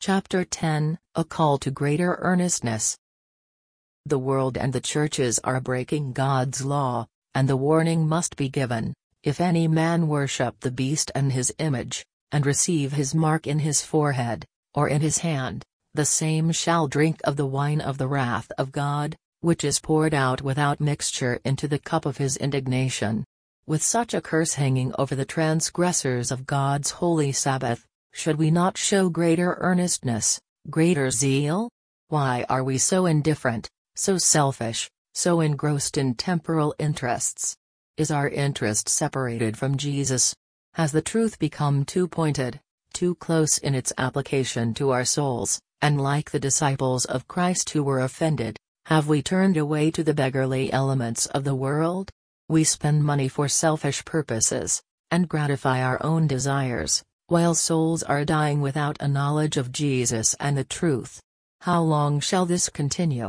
Chapter 10, A Call to Greater Earnestness. The world and the churches are breaking God's law, and the warning must be given: if any man worship the beast and his image, and receive his mark in his forehead, or in his hand, the same shall drink of the wine of the wrath of God, which is poured out without mixture into the cup of his indignation. With such a curse hanging over the transgressors of God's holy Sabbath, should we not show greater earnestness, greater zeal? Why are we so indifferent, so selfish, so engrossed in temporal interests? Is our interest separated from Jesus? Has the truth become too pointed, too close in its application to our souls, and like the disciples of Christ who were offended, have we turned away to the beggarly elements of the world? We spend money for selfish purposes, and gratify our own desires, while souls are dying without a knowledge of Jesus and the truth. How long shall this continue?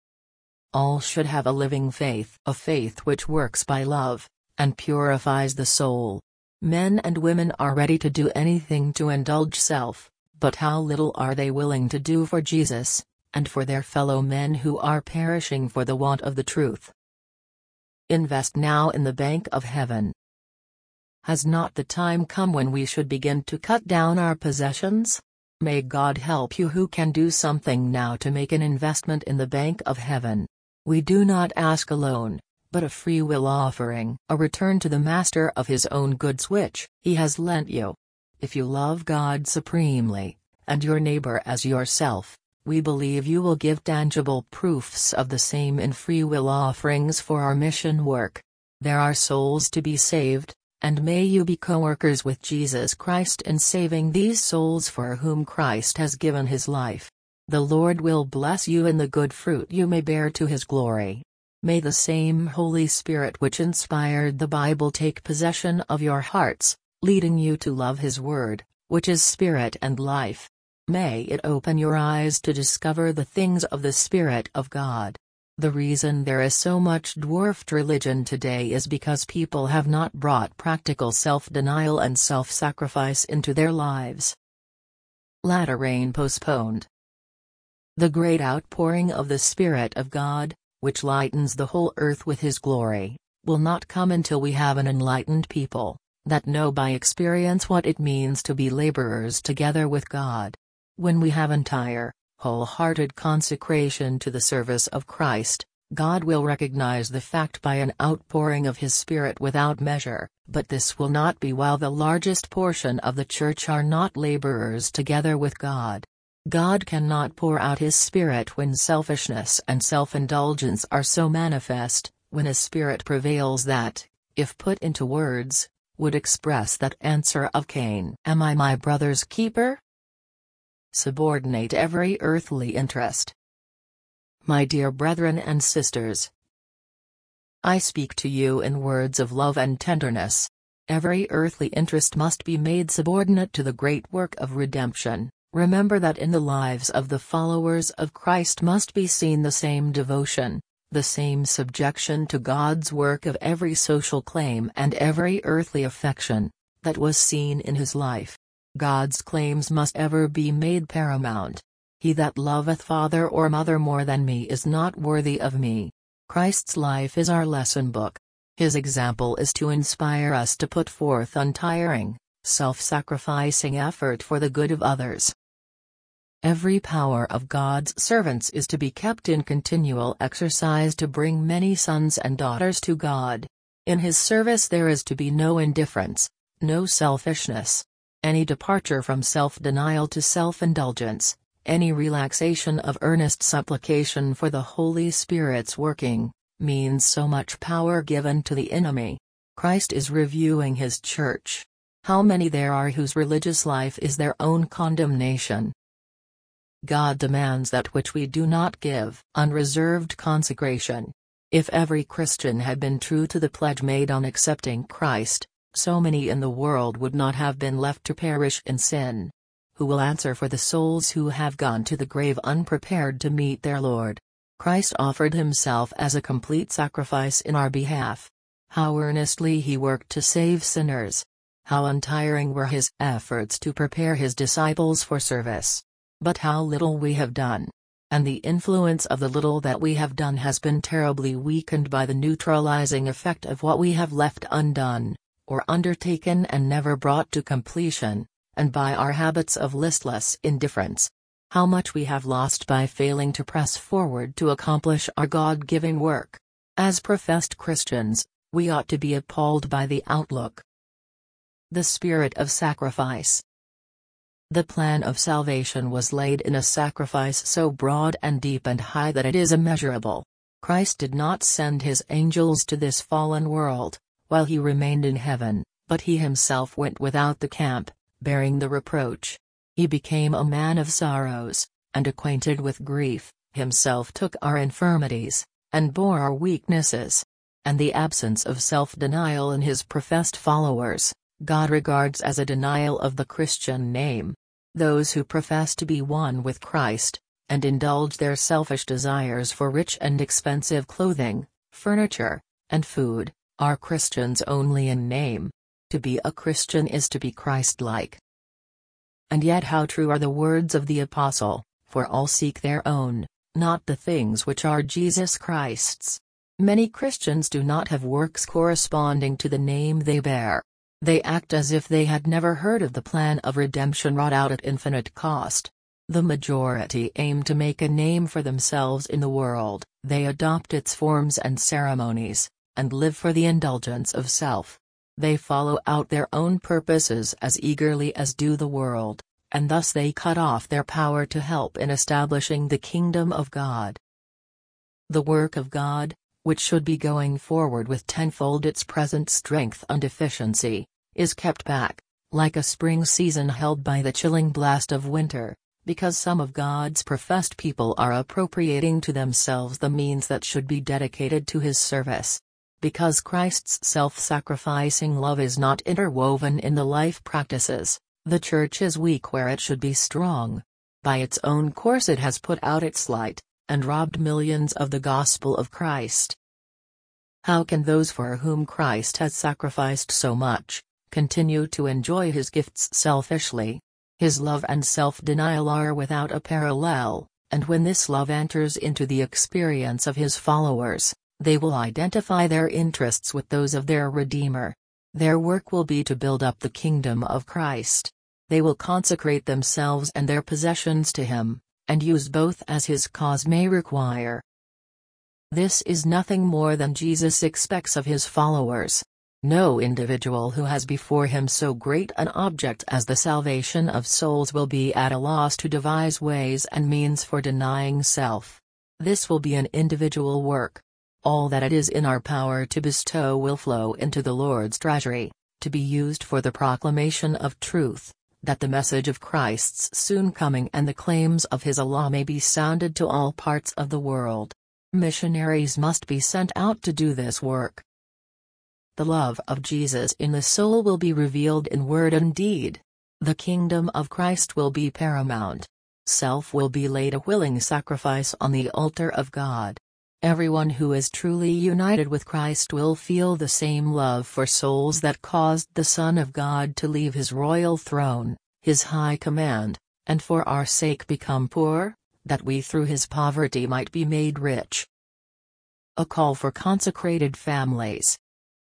All should have a living faith, a faith which works by love, and purifies the soul. Men and women are ready to do anything to indulge self, but how little are they willing to do for Jesus, and for their fellow men who are perishing for the want of the truth. Invest now in the bank of heaven. Has not the time come when we should begin to cut down our possessions? May God help you who can do something now to make an investment in the bank of heaven. We do not ask a loan, but a free will offering, a return to the master of his own goods which he has lent you. If you love God supremely, and your neighbor as yourself, we believe you will give tangible proofs of the same in free will offerings for our mission work. There are souls to be saved, and may you be co-workers with Jesus Christ in saving these souls for whom Christ has given his life. The Lord will bless you in the good fruit you may bear to his glory. May the same Holy Spirit which inspired the Bible take possession of your hearts, leading you to love his word, which is spirit and life. May it open your eyes to discover the things of the Spirit of God. The reason there is so much dwarfed religion today is because people have not brought practical self-denial and self-sacrifice into their lives. Latter rain postponed. The great outpouring of the Spirit of God, which lightens the whole earth with his glory, will not come until we have an enlightened people, that know by experience what it means to be laborers together with God. When we have entire, wholehearted consecration to the service of Christ, God will recognize the fact by an outpouring of his Spirit without measure, but this will not be while the largest portion of the church are not laborers together with God. God cannot pour out his Spirit when selfishness and self-indulgence are so manifest, when a spirit prevails that, if put into words, would express that answer of Cain, "Am I my brother's keeper?" Subordinate every earthly interest. My dear brethren and sisters, I speak to you in words of love and tenderness. Every earthly interest must be made subordinate to the great work of redemption. Remember that in the lives of the followers of Christ must be seen the same devotion, the same subjection to God's work of every social claim and every earthly affection, that was seen in his life. God's claims must ever be made paramount. He that loveth father or mother more than me is not worthy of me. Christ's life is our lesson book. His example is to inspire us to put forth untiring, self-sacrificing effort for the good of others. Every power of God's servants is to be kept in continual exercise to bring many sons and daughters to God. In his service there is to be no indifference, no selfishness. Any departure from self-denial to self-indulgence, any relaxation of earnest supplication for the Holy Spirit's working, means so much power given to the enemy. Christ is reviewing his church. How many there are whose religious life is their own condemnation? God demands that which we do not give, unreserved consecration. If every Christian had been true to the pledge made on accepting Christ, so many in the world would not have been left to perish in sin. Who will answer for the souls who have gone to the grave unprepared to meet their Lord? Christ offered himself as a complete sacrifice in our behalf. How earnestly he worked to save sinners! How untiring were his efforts to prepare his disciples for service! But how little we have done! And the influence of the little that we have done has been terribly weakened by the neutralizing effect of what we have left undone, or undertaken and never brought to completion, and by our habits of listless indifference. How much we have lost by failing to press forward to accomplish our God-given work. As professed Christians, we ought to be appalled by the outlook. The spirit of sacrifice. The plan of salvation was laid in a sacrifice so broad and deep and high that it is immeasurable. Christ did not send his angels to this fallen world, while he remained in heaven, but he himself went without the camp, bearing the reproach. He became a man of sorrows, and acquainted with grief, himself took our infirmities, and bore our weaknesses. And the absence of self-denial in his professed followers, God regards as a denial of the Christian name. Those who profess to be one with Christ, and indulge their selfish desires for rich and expensive clothing, furniture, and food, are Christians only in name. To be a Christian is to be Christ-like. And yet how true are the words of the Apostle, for all seek their own, not the things which are Jesus Christ's. Many Christians do not have works corresponding to the name they bear. They act as if they had never heard of the plan of redemption wrought out at infinite cost. The majority aim to make a name for themselves in the world, they adopt its forms and ceremonies, and live for the indulgence of self. They follow out their own purposes as eagerly as do the world, and thus they cut off their power to help in establishing the kingdom of God. The work of God, which should be going forward with tenfold its present strength and efficiency, is kept back, like a spring season held by the chilling blast of winter, because some of God's professed people are appropriating to themselves the means that should be dedicated to his service. Because Christ's self-sacrificing love is not interwoven in the life practices, the Church is weak where it should be strong. By its own course it has put out its light, and robbed millions of the gospel of Christ. How can those for whom Christ has sacrificed so much, continue to enjoy his gifts selfishly? His love and self-denial are without a parallel, and when this love enters into the experience of his followers, they will identify their interests with those of their Redeemer. Their work will be to build up the kingdom of Christ. They will consecrate themselves and their possessions to him, and use both as his cause may require. This is nothing more than Jesus expects of his followers. No individual who has before him so great an object as the salvation of souls will be at a loss to devise ways and means for denying self. This will be an individual work. All that it is in our power to bestow will flow into the Lord's treasury, to be used for the proclamation of truth, that the message of Christ's soon coming and the claims of his Allah may be sounded to all parts of the world. Missionaries must be sent out to do this work. The love of Jesus in the soul will be revealed in word and deed. The kingdom of Christ will be paramount. Self will be laid a willing sacrifice on the altar of God. Everyone who is truly united with Christ will feel the same love for souls that caused the Son of God to leave his royal throne, his high command, and for our sake become poor, that we through his poverty might be made rich. A call for consecrated families.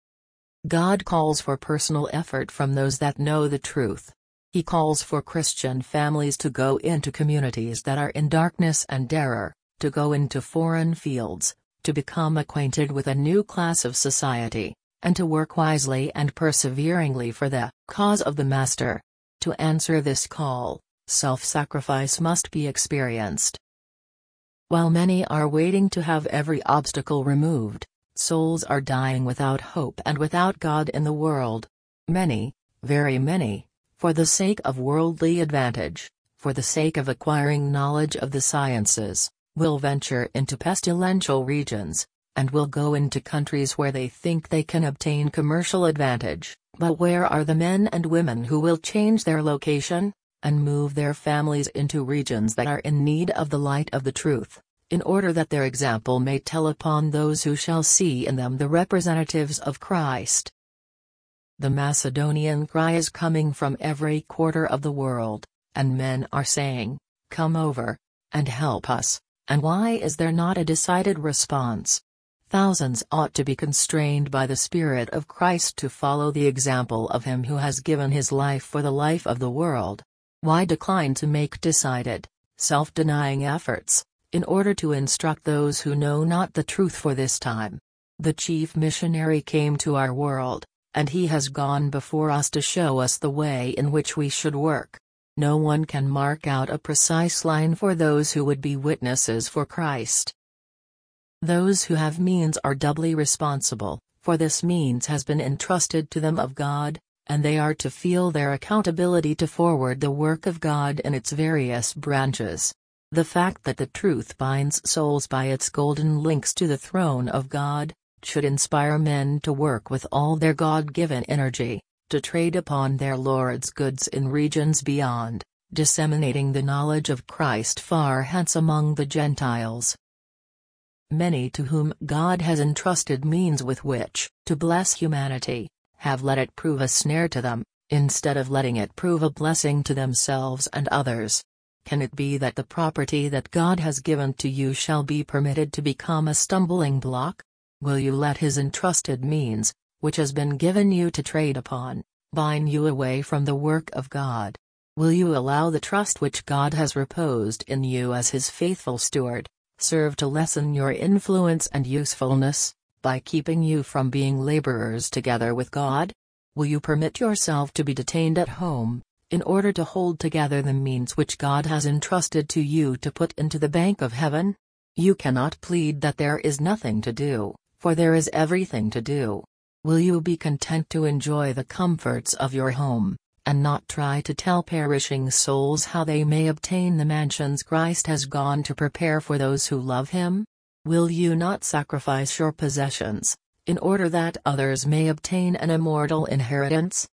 God calls for personal effort from those that know the truth. He calls for Christian families to go into communities that are in darkness and error, to go into foreign fields, to become acquainted with a new class of society, and to work wisely and perseveringly for the cause of the Master. To answer this call, self-sacrifice must be experienced. While many are waiting to have every obstacle removed, souls are dying without hope and without God in the world. Many, very many, for the sake of worldly advantage, for the sake of acquiring knowledge of the sciences, will venture into pestilential regions, and will go into countries where they think they can obtain commercial advantage, but where are the men and women who will change their location, and move their families into regions that are in need of the light of the truth, in order that their example may tell upon those who shall see in them the representatives of Christ? The Macedonian cry is coming from every quarter of the world, and men are saying, Come over and help us. And why is there not a decided response? Thousands ought to be constrained by the Spirit of Christ to follow the example of Him who has given His life for the life of the world. Why decline to make decided, self-denying efforts, in order to instruct those who know not the truth for this time? The chief missionary came to our world, and he has gone before us to show us the way in which we should work. No one can mark out a precise line for those who would be witnesses for Christ. Those who have means are doubly responsible, for this means has been entrusted to them of God, and they are to feel their accountability to forward the work of God in its various branches. The fact that the truth binds souls by its golden links to the throne of God, should inspire men to work with all their God-given energy, to trade upon their Lord's goods in regions beyond, disseminating the knowledge of Christ far hence among the Gentiles. Many to whom God has entrusted means with which to bless humanity, have let it prove a snare to them, instead of letting it prove a blessing to themselves and others. Can it be that the property that God has given to you shall be permitted to become a stumbling block? Will you let His entrusted means, which has been given you to trade upon, bind you away from the work of God? Will you allow the trust which God has reposed in you as His faithful steward, serve to lessen your influence and usefulness, by keeping you from being laborers together with God? Will you permit yourself to be detained at home, in order to hold together the means which God has entrusted to you to put into the bank of heaven? You cannot plead that there is nothing to do, for there is everything to do. Will you be content to enjoy the comforts of your home, and not try to tell perishing souls how they may obtain the mansions Christ has gone to prepare for those who love Him? Will you not sacrifice your possessions, in order that others may obtain an immortal inheritance?